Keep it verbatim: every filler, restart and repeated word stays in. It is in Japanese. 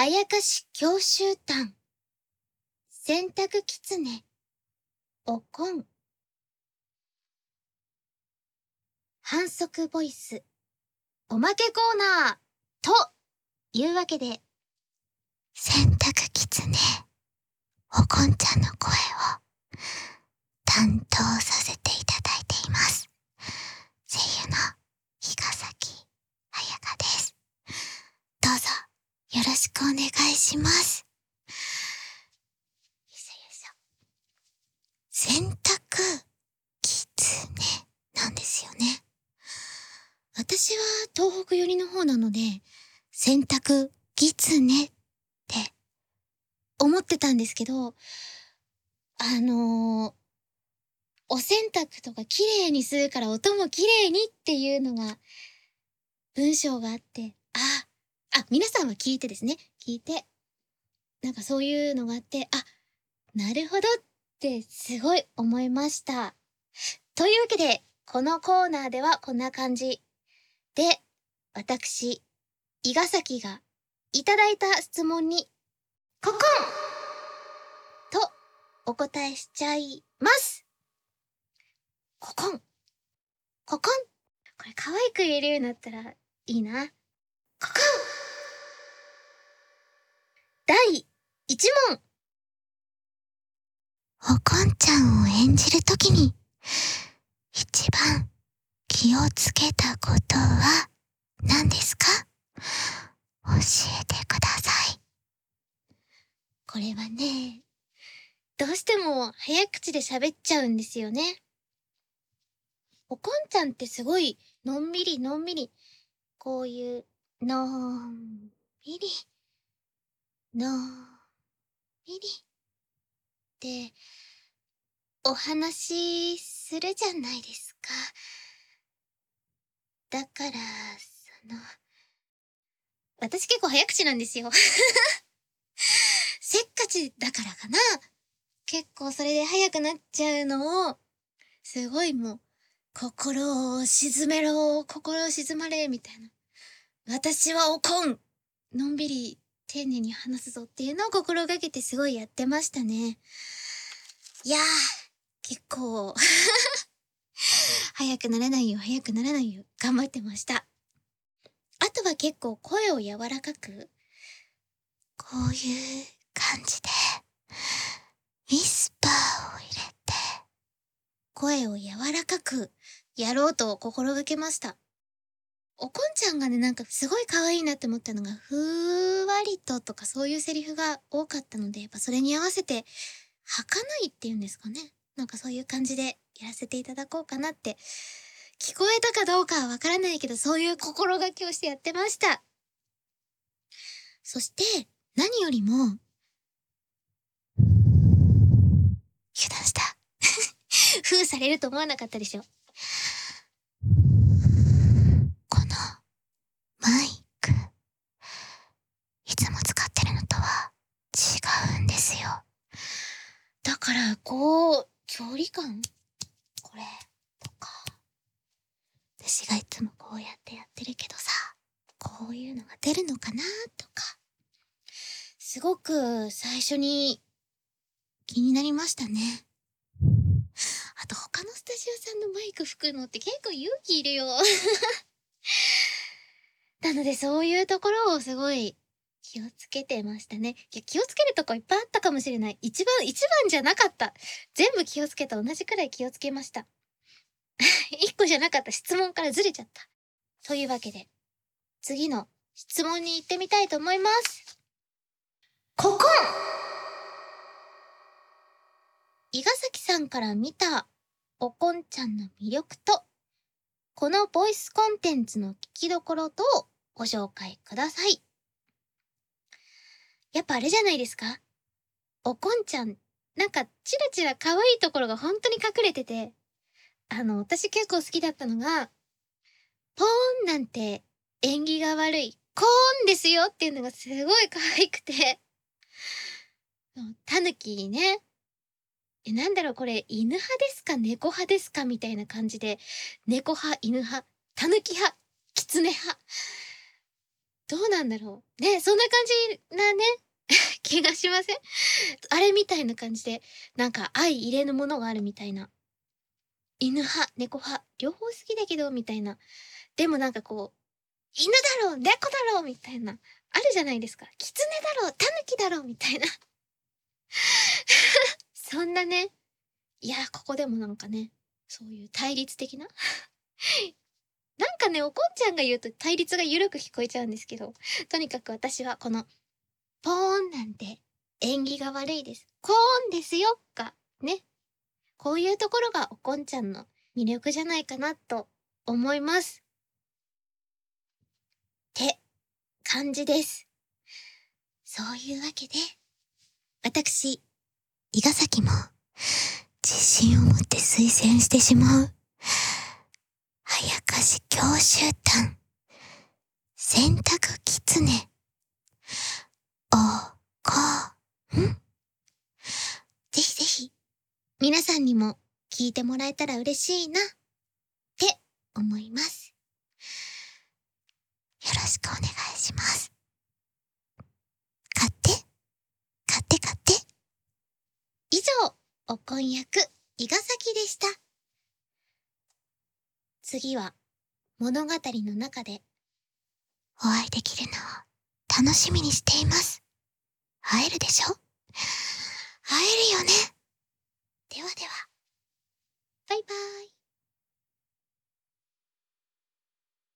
あやかし教習団、洗濯きつね、おこん、反則ボイス、おまけコーナー、というわけで、洗濯きつね、おこんちゃんの声を担当させていただいています。声優の比嘉崎彩香です。どうぞよろしくお願いします。よいしょよいしょ。洗濯きつねなんですよね。私は東北寄りの方なので、洗濯きつねって思ってたんですけど、あのー、お洗濯とか綺麗にするから音も綺麗にっていうのが文章があって、あ、あ、皆さんは聞いてですね、聞いて、なんかそういうのがあって、あ、なるほどってすごい思いました。というわけで、このコーナーではこんな感じで、私、伊賀崎がいただいた質問に、ココンとお答えしちゃいます。ココン。ココン。これ可愛く言えるようになったらいいな。ココン。だいいち問。おこんちゃんを演じるときに、一番気をつけたことは何ですか？教えてください。これはね、どうしても早口で喋っちゃうんですよね。おこんちゃんってすごいのんびりのんびり、こういうのんびり、のんびりってお話しするじゃないですか。だから、その、私結構早口なんですよ。せっかちだからかな。結構それで早くなっちゃうのを、すごいもう、心を静めろ、心を静まれ、みたいな。私はおこん、のんびり丁寧に話すぞっていうのを心がけてすごいやってましたね。いやー、結構、早くならないよ、早くならないよ、頑張ってました。あとは結構声を柔らかく、こういう感じで、ウィスパーを入れて、声を柔らかくやろうと心がけました。おこんちゃんがね、なんかすごい可愛いなって思ったのが、ふーわりととかそういうセリフが多かったので、やっぱそれに合わせて、儚いっていうんですかね。なんかそういう感じでやらせていただこうかなって、聞こえたかどうかはわからないけど、そういう心がけをしてやってました。そして、何よりも、油断した。封されると思わなかったでしょ。このマイク、いつも使ってるのとは違うんですよ。だから、こう、距離感これとか。私がいつもこうやってやってるけどさ、こういうのが出るのかなとか。すごく最初に気になりましたね。あと他のスタジオさんのマイク吹くのって結構勇気いるよ。なのでそういうところをすごい気をつけてましたね。いや、気をつけるとこいっぱいあったかもしれない。一番、一番じゃなかった。全部気をつけた。同じくらい気をつけました。一個じゃなかった。質問からずれちゃった。というわけで、次の質問に行ってみたいと思います。ココン！伊賀崎さんから見たおこんちゃんの魅力と、このボイスコンテンツの聞きどころとをご紹介ください。やっぱあれじゃないですか？おこんちゃん、なんかチラチラ可愛いところが本当に隠れてて、あの、私結構好きだったのが、ポーンなんて縁起が悪い、コーンですよっていうのがすごい可愛くて、タヌキね、え、なんだろうこれ、犬派ですか猫派ですかみたいな感じで、猫派、犬派、タヌキ派、キツネ派。 どうなんだろう。ね、そんな感じなね、気がしません？あれみたいな感じで、なんか相入れぬものがあるみたいな。犬派、猫派、両方好きだけど、みたいな。でもなんかこう、犬だろう、猫だろう、みたいな。あるじゃないですか。狐だろう、狸だろう、みたいな。そんなね。いや、ここでもなんかね、そういう対立的ななんかね、おこんちゃんが言うと対立が緩く聞こえちゃうんですけど、とにかく私はこの、ポーンなんて縁起が悪いです。コーンですよが、ね。こういうところがおこんちゃんの魅力じゃないかなと思います。って感じです。そういうわけで、私、伊賀崎も自信を持って推薦してしまう。あやかし教習団、洗濯きつね、おこん。ぜひぜひ、皆さんにも聞いてもらえたら嬉しいな、って思います。よろしくお願いします。買って、買って買って。以上、お婚約、伊賀崎でした。次は、物語の中で、お会いできるのを楽しみにしています。会えるでしょ？会えるよね。ではでは、バイバーイ。